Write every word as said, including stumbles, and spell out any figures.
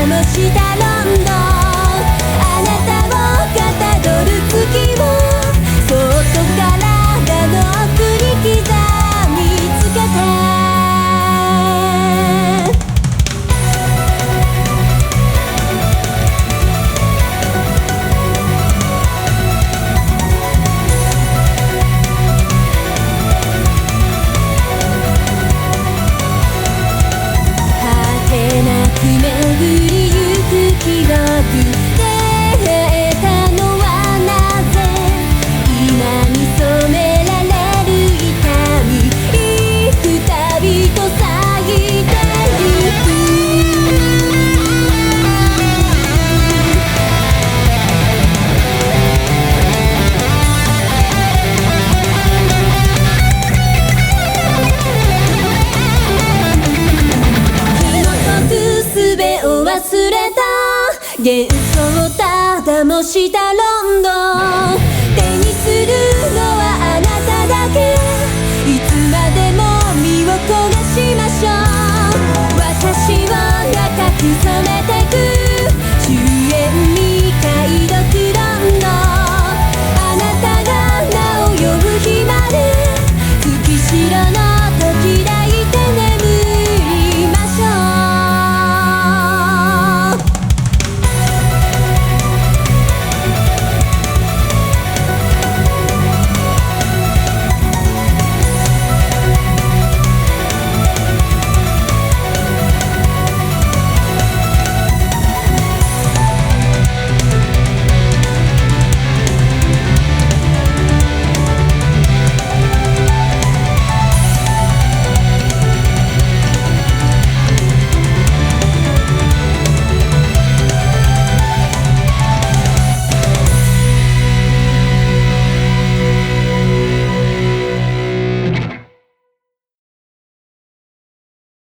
模したロンドン、あなたをかたどる月をそっと体の奥に刻みつけて巡りゆく記憶、出会えたのはなぜ、今に染められる痛み、幾たびと咲いてゆく。忘れた幻想ただ模したロンドン、手にするのはあなただけ。